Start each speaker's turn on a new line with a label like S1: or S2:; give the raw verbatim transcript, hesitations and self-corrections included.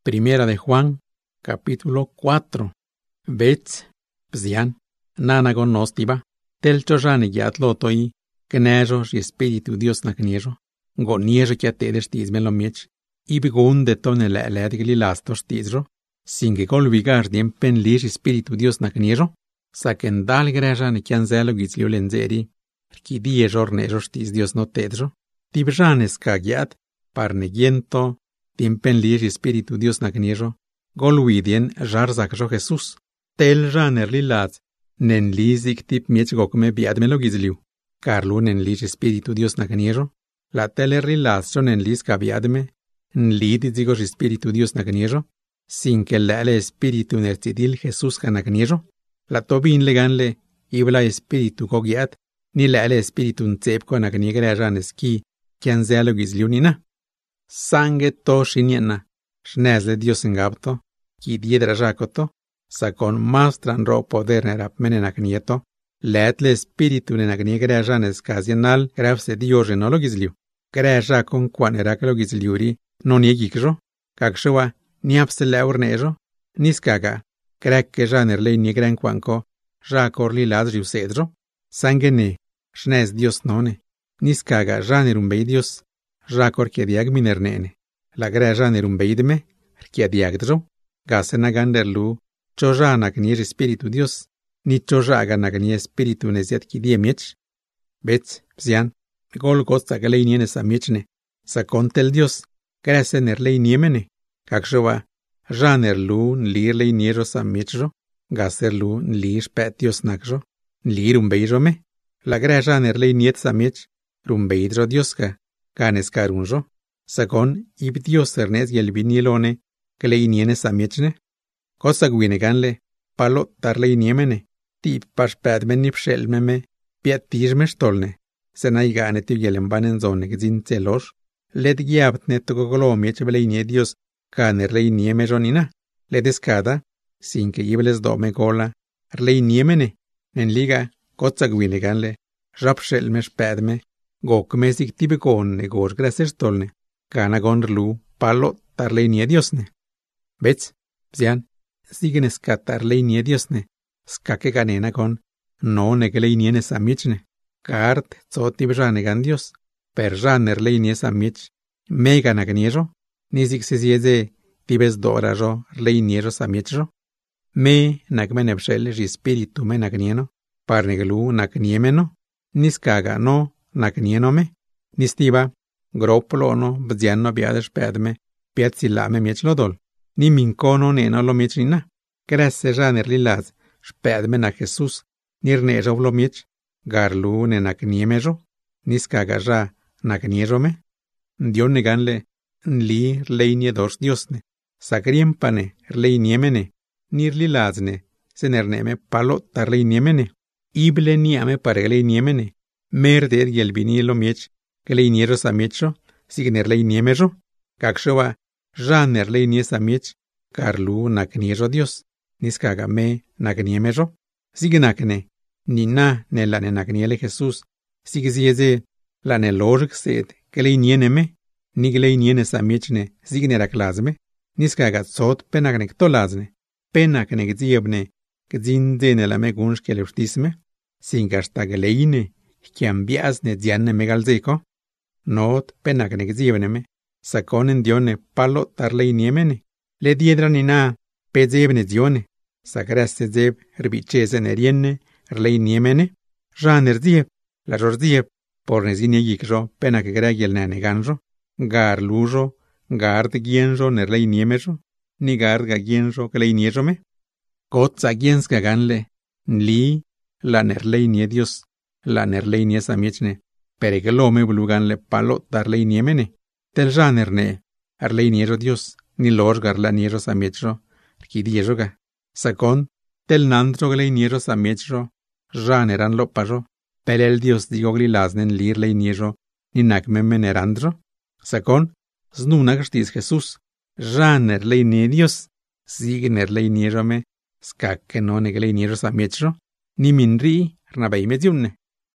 S1: Primera de Juan, capítulo cuatro. Vets, psian, nanagon nostiba, tel chorane yatlotoi, kenejo y espíritu Dios nakniejo, goniejo que atedes tizmelo miech, y bigun de tonel elegli lastos tizro, sin que colvigar dien penlish espíritu Dios nakniejo, saken dal greja ne kianzelo gizliu lenzeri, ki diejor nejos tiz Dios no tedro, tibjanes kagiat, parnegiento, dien penlish espíritu Dios nakniejo, golwidien jarzakjo Jesús, tel janer lilaz, nen lizik tip miech gokme biadmelo gizliu, carlo nen lish espíritu Dios nakniejo, la teler lilaz son nen lis kabiadme, nlid zigos espíritu Dios nakniejo, sin que lale espíritu nercidil Jesús kanakniejo, la tobin leganle, ibla espíritu kogiat, ni lale espíritu ntzepko nakniegre janeski, kianzelo gizliu nina. Sangue to shiniena, shnezle Dios engapto, ki diedra jacoto, sakon mastran ro poder nerap menenak nieto, letle espíritu nenakniegre janes kazianal grafse Dios renolo gizliu, greja con quan eraklo gizliuri, non yegikjo, kakshwa, niapse leurnejo, niskaga, krek que janer lei niegren quanco, jacor lilaz riusedro, sangue ne, shnez Dios none, niskaga janer un Dios, jacor que diag minernene, la gre janer un beidme, que diagdro, gasenaganderlu, chojanak ni espíritu Dios, ni chojaga ni espíritu neziat ki diemiech, bets, psian, gol gosta galei nienes amichne, sacontel Dios, gresener lei niemene, kakshwa, janer lu nlir lei nieros amichro, gaser lu nlir petios nakjo, nlir un beijo me, la gre janer lei niet samich, rumbeidro Dioska, ganes karunjo, sakon ib Dios ernes y el vinilone, que lei nienes amichne, cosa guineganle, palo tar lei niemene, tip pas pedmen nip shelmeme, piet tijme stolne, senai gane tib yelembanen zone gzin celos, led giabt netto gogolomiech belei Dios, Caner lei nieme jonina, le descada, sin que ibles dome gola, lei niemene, nen liga, kotsa guineganle, rapshelme spedme, gokme sig tibegon ne gor graser stolne, gana gondrlu, palo tar lei nie diosne. Bets, psian, siguen scatar lei nie diosne, skake ganena gon, no nege lei niene samichne, kart zoti bjane gan Dios, per janer lei nie samich, mega nagniejo, Nisik se sieze tibes dorajo lei niejo samietjo, me nagmenebshel ji spiritu me nagnieno, parneglu nagniemeno, niskaga no nagnieno me, nistiba groplono bziano biades pedme, piatzilame miechlodol, ni minkono neno lo miechlina, gresse janer lilaz, spedme na Jesús, nirnejo lo miech, garlu ne nagniemejo, niskaga ja nagniejo me, dion neganle, Nli leinie dos diosne, sagriempane leiniemene, nirli lazne, senerneme palo tar leiniemene, ible niame pare leiniemene, merde y el vinilo miech, que leinieros a miecho, signer leiniemejo, kakshwa, janer leinies a miech, carlu nakniejo Dios, niskaga me nagniemejo, signakne, ni na ne la ne nagniele Jesús, sigzieze, la ne lorg sed, que leinieneme, Niglei nienes amichne, signera klazme, niskaga zot penagnek tolazne, penaknek ziebne, gzindene la megunsh ke leftisme, singastagleine, kiambiasne zianne megalzeko, not penaknek ziebneme, sakonen dione palo tarlei niemene, le diedranina, pezebne zione, sagraste zeb, rbicheze nerienne, rlei niemene, janer zieb, la jor zieb, pornezine yikjo, penak gregiel nane ganjo, Gar lujo, gard gienjo nerlei niemejo, ni gard gagienjo que lei niejome. Kotza giens gaganle, nli, la nerlei niedios, la nerlei nies amichne, peregelome bluganle palo darlei niemene, tel janerne, arlei niejo Dios, ni lor garla niejo samichro, ki diejoga, sakon, tel nandro glei niejo samichro, janeran lo pajo, pelel Dios digogli laznen lir lei niejo, ni nakmemenerandro, Sakon, znunagštis Jesús, janer lei ne Dios, signer lei niejome, skakke no nege lei niejo samietro, ni minri rnabei mediumne.